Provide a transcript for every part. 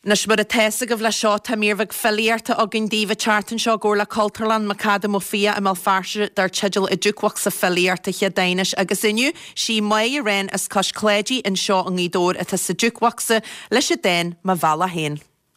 Nas mar a teasa go bhla seo tá míormhah fellíarta a gin díomh chartan seo ggóla Culturland Macada mo fia a mal farse dar tidal a dúchwach sa fellíarta che dainis agus inniu sí mai a ren as cos clédí in seo an ídór a sa dúchwach sa leis a dain ma bhela hain.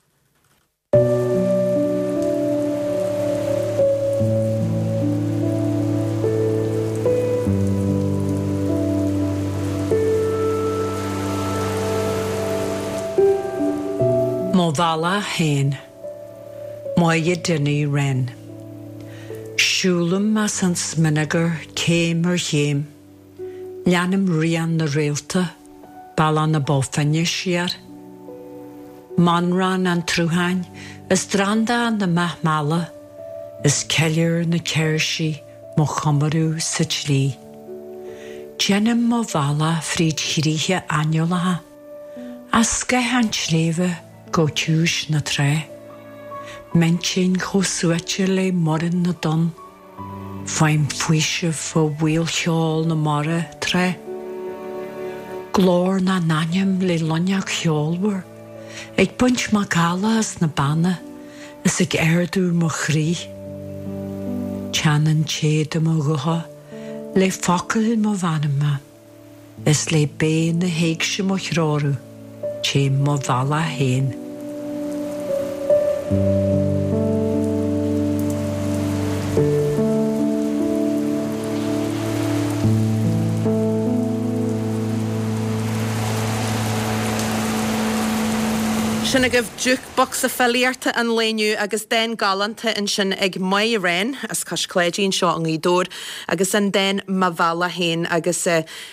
Mo bhela hain, Moya Dinny Wren. Siúlam mas an sminagar céim ar chéim, Leanam rian na réalta, Bala na bófanne siar. Manran an trúhain, Is dranda na mahmala, Is cellir na ceirsi, Mo chomarú sa tlí. Jenim mo bhela fríd chiríthe anolaha, Asca han tléve, go túis na tre. Mentin go suaite le morin na don. Faim fuise fo bhuiil cheol na mara tre. Glór na nanyam le lonneach cheolwer. Ag bunt ma gala as na banna, Is ag erdú mo chrí. Chanan chéad mo goha, le fakkel mo vanama. Is le bé na héigse mo chráru, Ché mo bhela hain. Sinna gibh jukebox a fellíarta an léniu agus den galanta in sin ag mai ren as cos clédín seo an ídór agus an den ma bhela hain agus